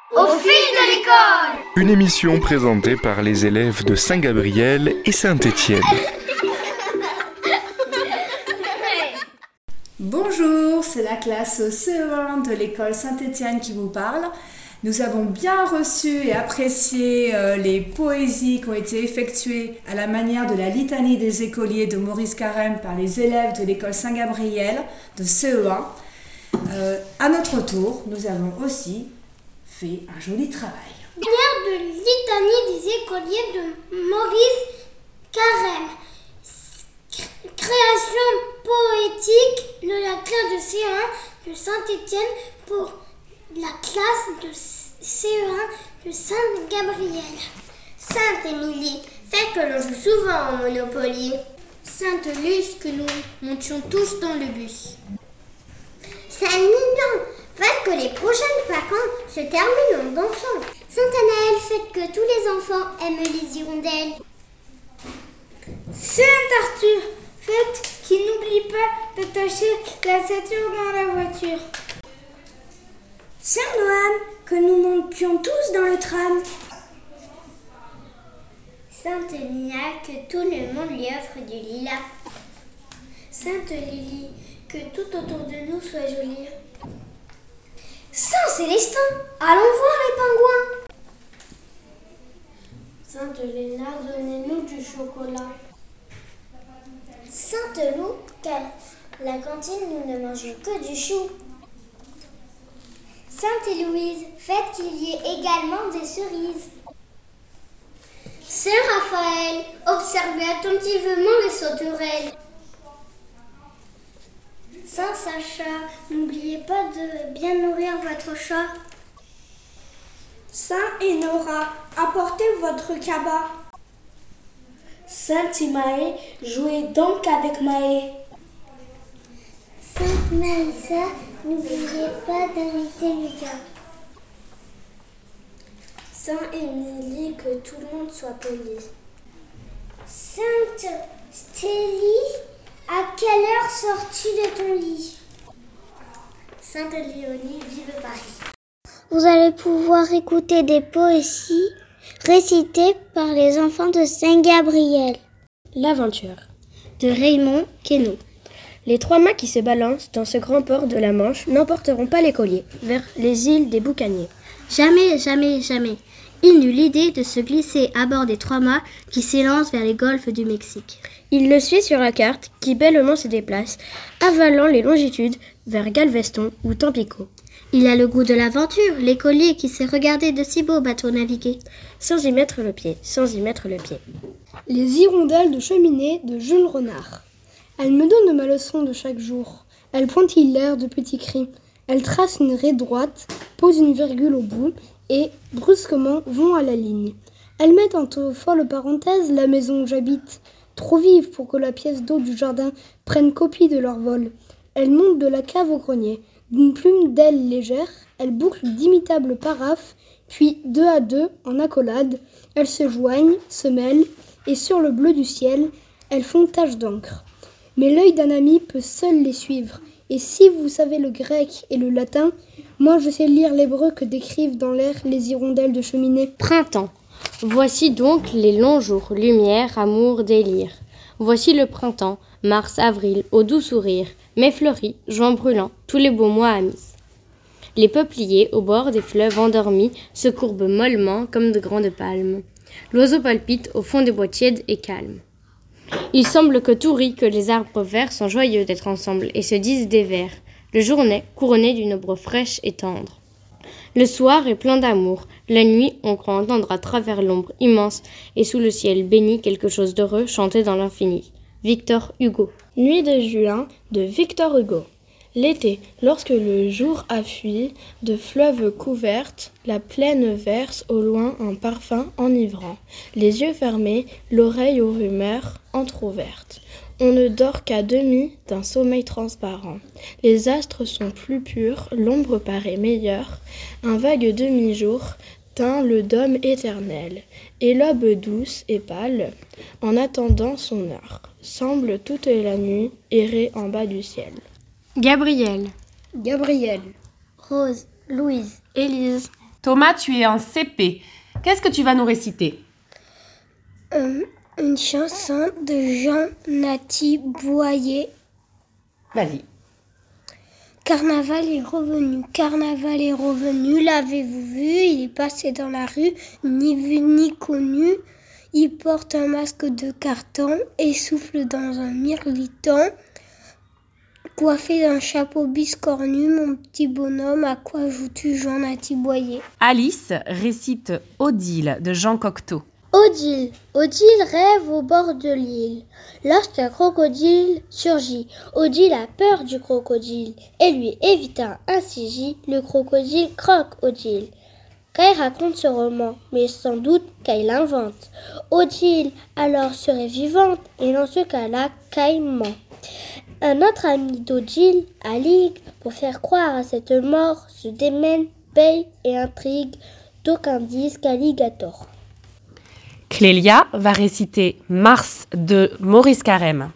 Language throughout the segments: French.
Au fil de l'école. Une émission présentée par les élèves de Saint-Gabriel et Saint-Étienne. Bonjour, c'est la classe CE1 de l'école Saint-Étienne qui vous parle. Nous avons bien reçu et apprécié les poésies qui ont été effectuées à la manière de la litanie des écoliers de Maurice Carême par les élèves de l'école Saint-Gabriel de CE1. À notre tour, nous avons aussi fait un joli travail. Manière de litanie des écoliers de Maurice Carême. Création poétique de la classe de CE1 de Saint-Étienne pour la classe de CE1 de Saint-Gabriel. Sainte-Émilie, fait que l'on joue souvent au Monopoly. Sainte-Luce, que nous montions tous dans le bus. Saint-Mignon, fait que les prochaines vacances se terminent en dansant. Sainte-Anaëlle, fait que tous les enfants aiment les hirondelles. Saint-Arthur, faites qu'il n'oublie pas d'attacher la ceinture dans la voiture. Saint-Noam, que nous montions tous dans le tram. Sainte-Nia, que tout le monde lui offre du lilas. Sainte-Lily, que tout autour de nous soit joli. Saint-Célestin, allons voir les pingouins. Sainte-Léna, donnez-nous du chocolat. Sainte-Lou, qu'à la cantine nous ne mangeons que du chou. Sainte-Héloïse, faites qu'il y ait également des cerises. Saint-Raphaël, observez attentivement les sauterelles. Saint-Sacha, n'oubliez pas de bien nourrir votre chat. Saint-Hénora, apportez votre cabas. Sainte-Imaë, jouez donc avec Maë. Sainte-Maïssa, n'oubliez pas d'inviter Lucas. Saint-Émilie, que tout le monde soit poli. Sainte Stélie, à quelle heure sors-tu de ton lit? Sainte Léonie, vive Paris. Vous allez pouvoir écouter des poésies récitées par les enfants de Saint-Gabriel. L'aventure de Raymond Queneau. Les 3 mâts qui se balancent dans ce grand port de la Manche n'emporteront pas l'écolier vers les îles des Boucaniers. Jamais, jamais, jamais. Il n'eut l'idée de se glisser à bord des 3 mâts qui s'élancent vers les golfes du Mexique. Il le suit sur la carte qui bellement se déplace, avalant les longitudes vers Galveston ou Tampico. Il a le goût de l'aventure, l'écolier qui sait regarder de si beaux bateaux naviguer. Sans y mettre le pied, sans y mettre le pied. Les hirondelles de cheminée de Jules Renard. Elle me donne ma leçon de chaque jour. Elle pointille l'air de petits cris. Elle trace une raie droite, pose une virgule au bout et, brusquement, vont à la ligne. Elles mettent entre folles parenthèses la maison où j'habite, trop vive pour que la pièce d'eau du jardin prenne copie de leur vol. Elles montent de la cave au grenier. D'une plume d'aile légère, elles bouclent d'imitables paraphes, puis, 2 à 2, en accolade, elles se joignent, se mêlent, et sur le bleu du ciel, elles font tache d'encre. Mais l'œil d'un ami peut seul les suivre, et si vous savez le grec et le latin, moi je sais lire l'hébreu que décrivent dans l'air les hirondelles de cheminée. Printemps. Voici donc les longs jours, lumière, amour, délire. Voici le printemps, mars, avril, au doux sourire, mai fleuri, juin brûlant, tous les beaux mois amis. Les peupliers, au bord des fleuves endormis, se courbent mollement comme de grandes palmes. L'oiseau palpite au fond des bois tièdes et calmes. Il semble que tout rit, que les arbres verts sont joyeux d'être ensemble et se disent des vers. Le jour naît, couronné d'une ombre fraîche et tendre. Le soir est plein d'amour. La nuit, on croit entendre à travers l'ombre immense et sous le ciel béni quelque chose d'heureux chanter dans l'infini. Victor Hugo. Nuit de juin de Victor Hugo. L'été, lorsque le jour a fui, de fleuves couvertes, la plaine verse au loin un parfum enivrant. Les yeux fermés, l'oreille aux rumeurs entr'ouvertes. On ne dort qu'à demi d'un sommeil transparent. Les astres sont plus purs, l'ombre paraît meilleure. Un vague demi-jour teint le dôme éternel, et l'aube douce et pâle, en attendant son heure, semble toute la nuit errer en bas du ciel. Gabriel. Gabriel. Rose, Louise, Élise, Thomas, tu es en CP. Qu'est-ce que tu vas nous réciter ? Une chanson de Jean-Nathy Boyer. Vas-y. Carnaval est revenu, l'avez-vous vu? Il est passé dans la rue, ni vu ni connu. Il porte un masque de carton et souffle dans un mirliton. Coiffé d'un chapeau biscornu, mon petit bonhomme, à quoi joues-tu, Jean-Nathy Boyer? Alice récite Odile de Jean Cocteau. Odile rêve au bord de l'île. Lorsqu'un crocodile surgit, Odile a peur du crocodile et lui évita un sigil. Le crocodile croque Odile. Kay raconte ce roman, mais sans doute Kay l'invente. Odile alors serait vivante et dans ce cas-là, Kay ment. Un autre ami d'Odile, Alig, pour faire croire à cette mort, se démène, paye et intrigue. D'aucuns disent qu'Alig a tort. Clélia va réciter Mars de Maurice Carême.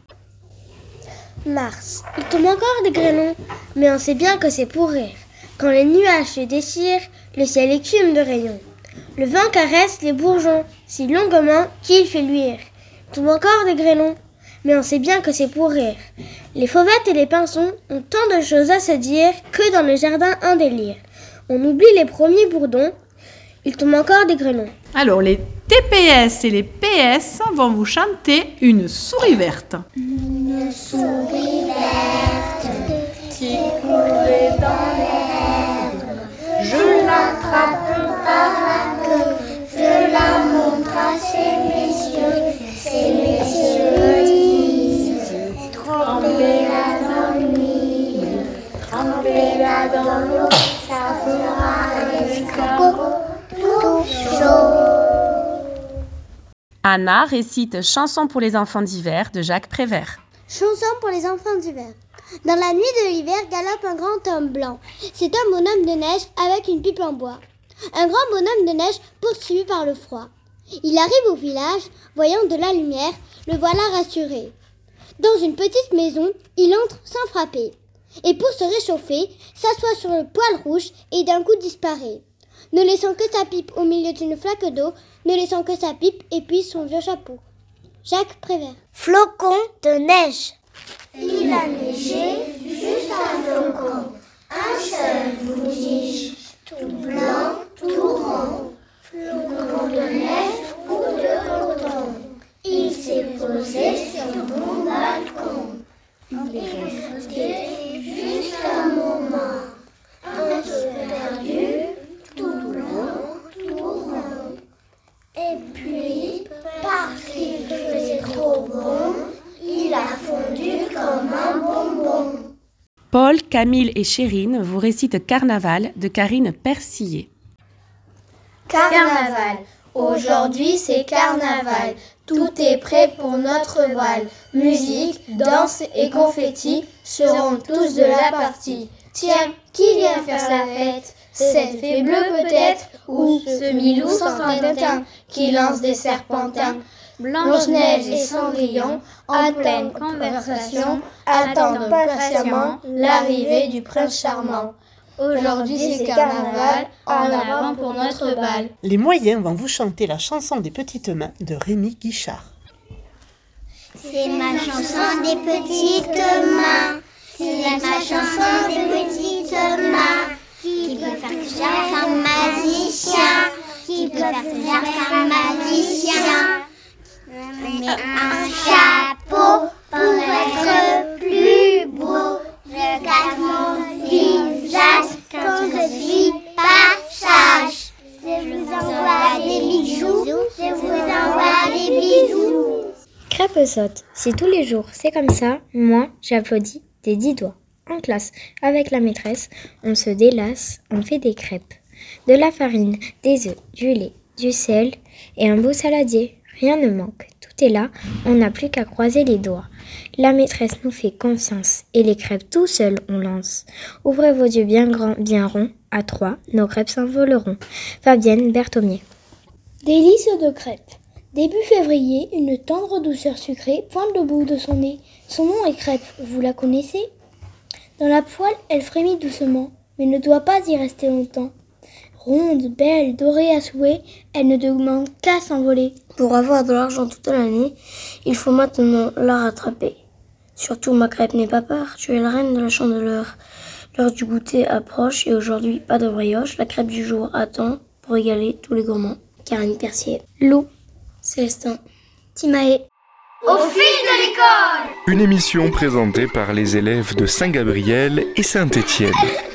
Mars, il tombe encore des grêlons, mais on sait bien que c'est pour rire. Quand les nuages se déchirent, le ciel écume de rayons. Le vent caresse les bourgeons, si longuement qu'il fait luire. Il tombe encore des grêlons, mais on sait bien que c'est pour rire. Les fauvettes et les pinsons ont tant de choses à se dire que dans le jardin un délire. On oublie les premiers bourdons, il tombe encore des grêlons. Alors, les TPS et les PS vont vous chanter une souris verte. Une souris verte qui courait dans l'herbe. Je l'attrape par la queue, je la montre à ces messieurs. Ces messieurs disent, trempez-la dans l'huile, trempez-la dans l'eau, ça fera un escargot tout chaud. Anna récite Chanson pour les enfants d'hiver de Jacques Prévert. Chanson pour les enfants d'hiver. Dans la nuit de l'hiver galope un grand homme blanc. C'est un bonhomme de neige avec une pipe en bois. Un grand bonhomme de neige poursuivi par le froid. Il arrive au village, voyant de la lumière, le voilà rassuré. Dans une petite maison, il entre sans frapper. Et pour se réchauffer, s'assoit sur le poêle rouge et d'un coup disparaît. Ne laissant que sa pipe au milieu d'une flaque d'eau, ne laissant que sa pipe et puis son vieux chapeau. Jacques Prévert. Flocon de neige. Il a neigé juste un flocon, un seul vous dis-je, tout blanc, tout rond, flocon de neige ou de coton. Il s'est posé sur mon balcon. Il est resté juste un moment, un peu perdu, tout blanc, tout rond. Et puis, parce qu'il faisait trop bon, il a fondu comme un bonbon. Paul, Camille et Chérine vous récitent Carnaval de Karine Persillé. Carnaval. Aujourd'hui c'est carnaval. Tout est prêt pour notre bal. Musique, danse et confettis seront tous de la partie. Tiens, qui vient faire la fête? Cette fée bleue peut-être, ou ce Milou sans Tintin qui lance des serpentins. Blanche-Neige et Cendrillon, en pleine conversation, attendent patiemment l'arrivée du prince charmant. Aujourd'hui c'est carnaval, en avant pour notre bal. Les moyens vont vous chanter la chanson des petites mains de Rémi Guichard. C'est ma chanson des petites mains, c'est ma chanson des petites mains, qui peut faire tout ça comme magicien, qui peut faire tout ça comme magicien. Mais un chapeau pour être plus beau, je cache mon visage quand je suis pas sage. Je vous envoie des bijoux, je vous envoie des bisous. Crêpe saute. Si tous les jours c'est comme ça, moi j'applaudis des 10 doigts. En classe, avec la maîtresse, on se délasse, on fait des crêpes. De la farine, des œufs, du lait, du sel et un beau saladier. Rien ne manque, tout est là, on n'a plus qu'à croiser les doigts. La maîtresse nous fait confiance et les crêpes tout seuls on lance. Ouvrez vos yeux bien grands, bien ronds, à 3, nos crêpes s'envoleront. Fabienne Berthomier. Délice de crêpes. Début février, une tendre douceur sucrée pointe le bout de son nez. Son nom est crêpe, vous la connaissez? Dans la poêle, elle frémit doucement, mais ne doit pas y rester longtemps. Ronde, belle, dorée à souhait, elle ne demande qu'à s'envoler. Pour avoir de l'argent toute l'année, il faut maintenant la rattraper. Surtout ma crêpe n'est pas peur, tu es la reine de la chandeleur. L'heure du goûter approche et aujourd'hui pas de brioche, la crêpe du jour attend pour régaler tous les gourmands. Karine Percier, Lou, Célestin, Timae. Au fil de l'école! Une émission présentée par les élèves de Saint-Gabriel et Saint-Étienne.